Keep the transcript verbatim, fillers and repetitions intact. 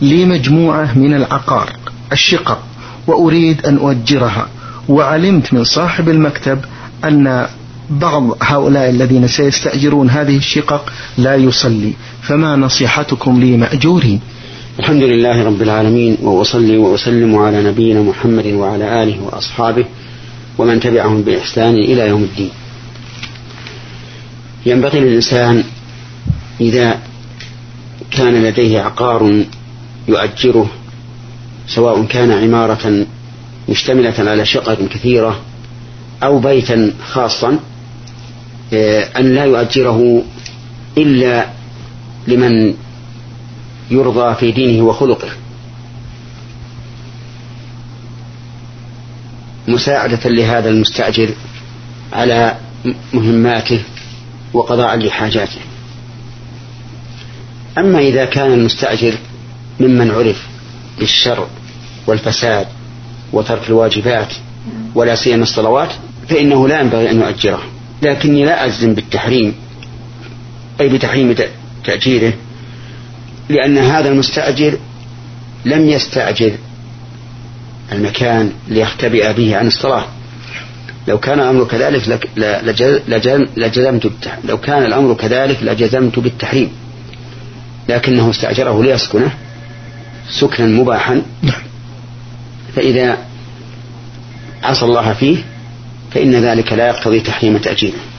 لي مجموعة من العقار الشقق وأريد أن أؤجرها، وعلمت من صاحب المكتب أن بعض هؤلاء الذين سيستأجرون هذه الشقق لا يصلي، فما نصيحتكم لي مأجورين؟ الحمد لله رب العالمين، وأصلي وأسلم على نبينا محمد وعلى آله وأصحابه ومن تبعهم بإحسان إلى يوم الدين. ينبغي للإنسان إذا كان لديه عقار يؤجره، سواء كان عمارة مشتملة على شقق كثيرة أو بيتا خاصا، أن لا يؤجره إلا لمن يرضى في دينه وخلقه، مساعدة لهذا المستأجر على مهماته وقضاء لحاجاته. أما إذا كان المستأجر ممن عرف بالشر والفساد وترك الواجبات ولا سيما الصلوات، فإنه لا ينبغي أن يؤجره. لكني لا أجزم بالتحريم، أي بتحريم تأجيره، لأن هذا المستأجر لم يستأجر المكان ليختبئ به عن الصلاة. لو كان الأمر كذلك لجزمت لو كان الأمر كذلك لجزمت بالتحريم، لكنه استأجره ليسكنه سكنا مباحا، فإذا عصى الله فيه فإن ذلك لا يقتضي تحريم تأجيره.